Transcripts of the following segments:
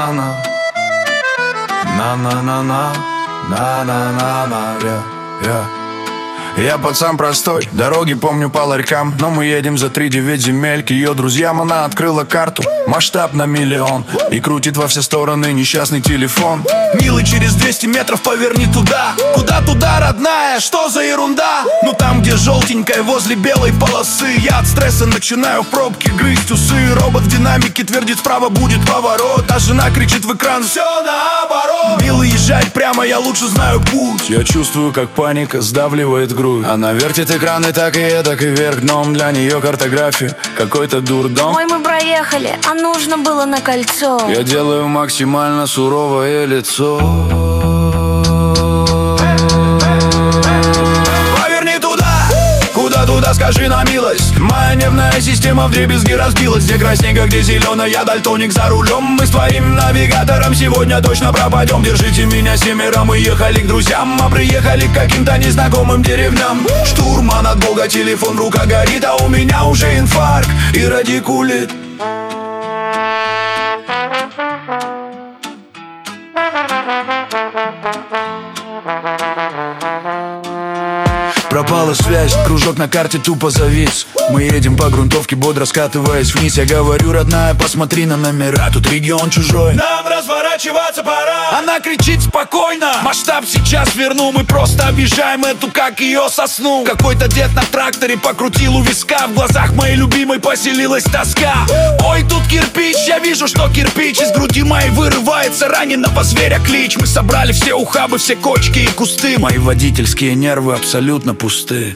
На-на-на-на, на-на-на-на, на-на-на-на, yeah. Я пацан простой, дороги помню по ларькам, но мы едем за 3-9 земель к ее друзьям. Она открыла карту, масштаб на миллион, и крутит во все стороны несчастный телефон. Милый, через 200 метров поверни туда. Куда туда, родная, что за ерунда? Ну там, где желтенькая, возле белой полосы. Я от стресса начинаю в пробке грызть усы. Робот в динамике твердит, справа будет поворот, а жена кричит в экран: все наоборот. Милый, езжай прямо, я лучше знаю путь. Я чувствую, как паника сдавливает грудь. Она вертит экраны так и эдак, и вверх дном. Для нее картография какой-то дурдом. Ой, мы проехали, а нужно было на кольцо. Я делаю максимально суровое лицо. Поверни туда, куда туда, скажи на милость. Моя нервная система вдребезги разбилась. Где красненько, где зеленая, я дальтоник за рулем. Мы с твоим навигатором сегодня точно пропадем. Держите меня семеро, мы ехали к друзьям, а приехали к каким-то незнакомым деревням. Штурман от бога, телефон, рука горит, а у меня уже инфаркт и радикулит. Пропала связь, кружок на карте тупо завис. Мы едем по грунтовке, бодро скатываясь вниз. Я говорю: родная, посмотри на номера, тут регион чужой, нам разворачиваться пора. Она кричит: спокойно, масштаб сейчас верну. Мы просто объезжаем эту, как ее, сосну. Какой-то дед на тракторе покрутил у виска. В глазах моей любимой поселилась тоска. Ой, тут кирпич, я вижу, что кирпич. Из груди моей вырывается раненого зверя клич. Мы собрали все ухабы, все кочки и кусты. Мои водительские нервы абсолютно пусты.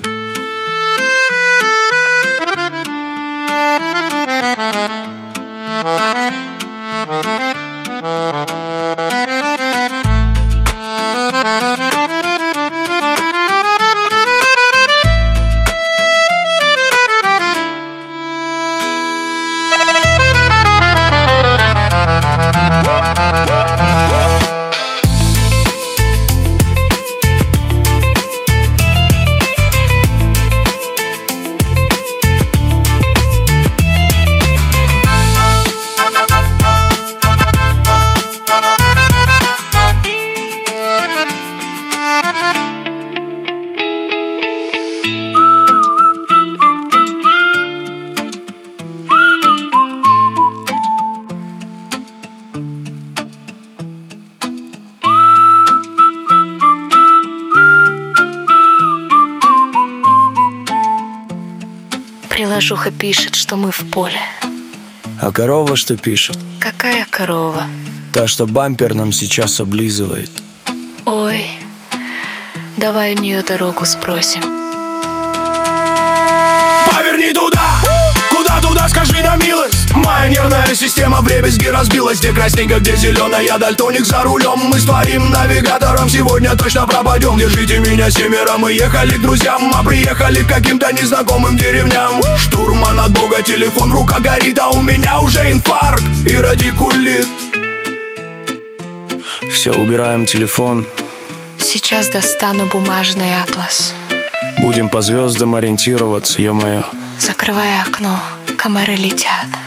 Приложуха пишет, что мы в поле. А корова что пишет? Какая корова? Та, что бампер нам сейчас облизывает. Ой, давай у нее дорогу спросим. Поверни туда, куда туда, скажи на милость. Моя нервная система вдребезги разбилась. Где красненько, где зеленая, я дальтоник за рулем. Мы с твоим навигатором сегодня точно пропадем. Держите меня семеро, мы ехали к друзьям, а приехали к каким-то незнакомым деревням. Штурман от бога, телефон, рука горит, а у меня уже инфаркт и радикулит. Все, убираем телефон. Сейчас достану бумажный атлас. Будем по звездам ориентироваться, ё-моё. Закрывай окно, комары летят.